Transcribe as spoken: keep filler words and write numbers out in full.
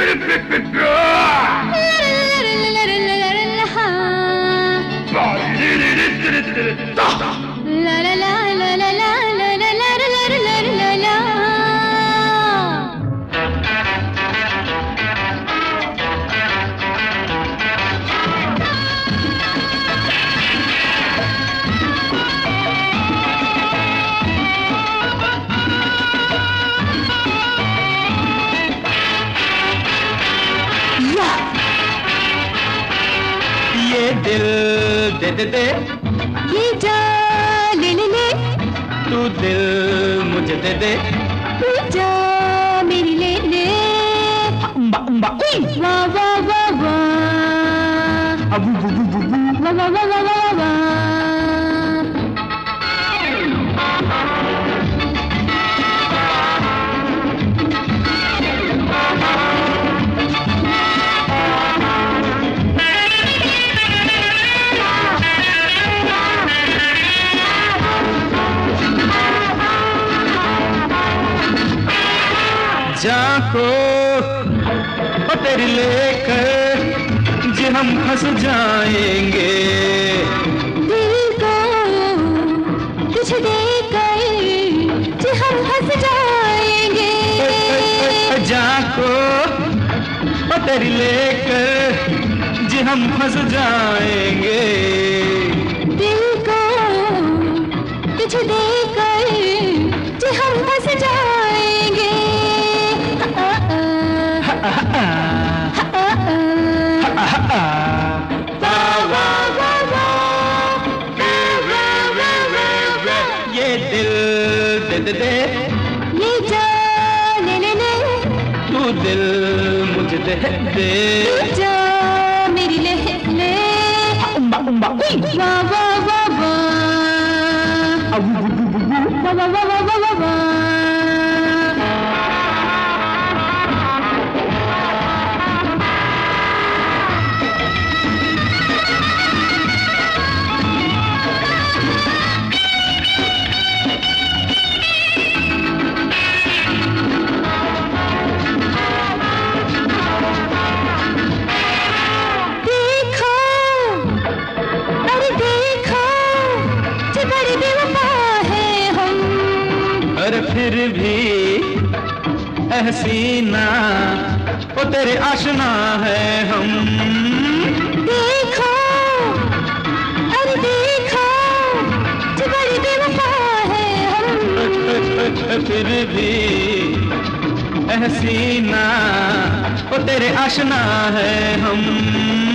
दिल दे दे दे, ये जान ले ले ले, तू दिल मुझे दे दे, तू जान मेरी ले ले, अम्बा अम्बा, वाह वाह वाह वाह, अबू बू बू बू बू, वाह वाह वाह वाह वाह वाह। जाको ओ तेरी लेकर जे हम फंस जाएंगे, दिल को तुझे देकर जे हम फंस जाएंगे। जाको ओ तेरी लेकर जे हम फंस जाएंगे, दिल को तुझे देकर जे हम फंस जाएंगे। ये दिल दे दे दे, ये जान ले ले ले, तू दिल मुझे दे दे, तू जान मेरी ले ले, अम्बा अम्बा, वाह वाह वाह वाह, अबू बू बू बू बू, वाह वाह वाह वाह वाह वाह। फिर भी हसीना ओ तेरे आशना है हम, देखो अरे देखो जो बड़ी बेवफा है हम। फिर भी हसीना ओ तेरे आशना है हम।